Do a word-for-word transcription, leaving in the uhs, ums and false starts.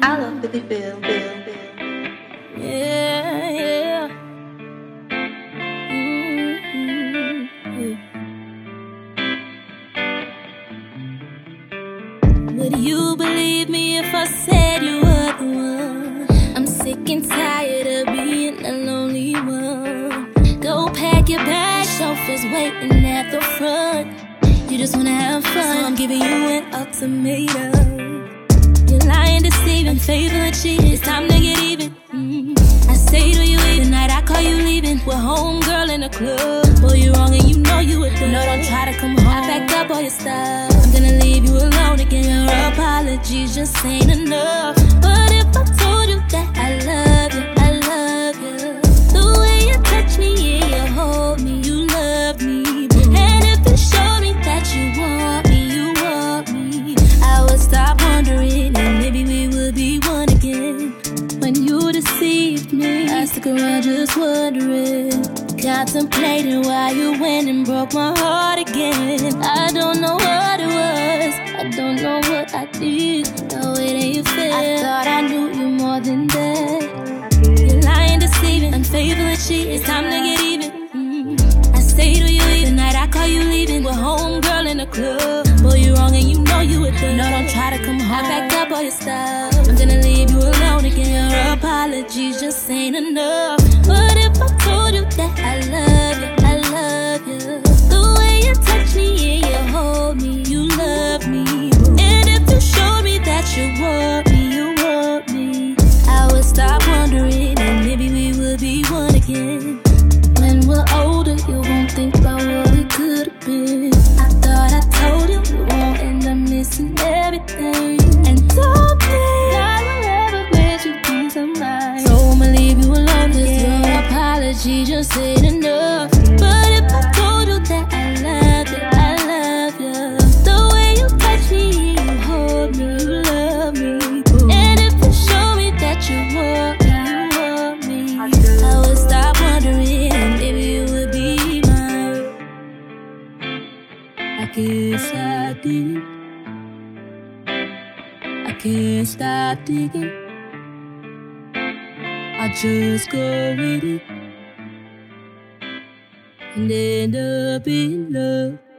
I love Philly Phil, Phil, Phil. Yeah, yeah. Mm-hmm. Would you believe me if I said you were the one? I'm sick and tired of being a lonely one. Go pack your bag, chauffeur's waiting at the front. You just wanna have fun, so I'm giving you an ultimatum. You're lying, deceiving, favorite cheating. It's time to get even. Mm. I say to you, the night I call you leaving. We're home, girl, in the club. Boy, you're wrong and you know you were there. No, don't try to come home. I packed up all your stuff. I'm gonna leave you alone again. Your apologies just ain't enough. But if I told you that I love you, I love you. The way you touch me, yeah, you hold me, you love me. And if you showed me that you want me, you want me, I would stop wondering and maybe we would be one again. When you deceived me, I stuck around just wondering, contemplating why you went and broke my heart again. I don't know what it was, I don't know what I did. No, it ain't fair. I thought I knew you more than that. You're lying, deceiving, unfaithful and cheating. It's time to get even. Mm. I say to you, the night I call you leaving. We're home, girl, in the club. Boy, you're wrong and you know you were there. No, don't try to come home. I packed up all your stuff. I'm gonna leave you alone again. Your apologies just ain't enough. But if I told you that I love you, I love you. The way you touch me, yeah, you hold me, you love me. And if you showed me that you want me, you want me, I would stop wondering and maybe we would be one again. When we're older, you won't think about what we could have been. I thought I told you we won't end up missing everything. And don't think I will ever let you peace of mind. So I'ma leave you alone, cause yeah, your apology just ain't enough. But if I told you that I love you, I love you. The way you touch me, you hold me, you love me. And if you show me that you want me, you want me, I would stop wondering and maybe you would be mine. I guess I did. I can't stop digging. I just go with it and end up in love.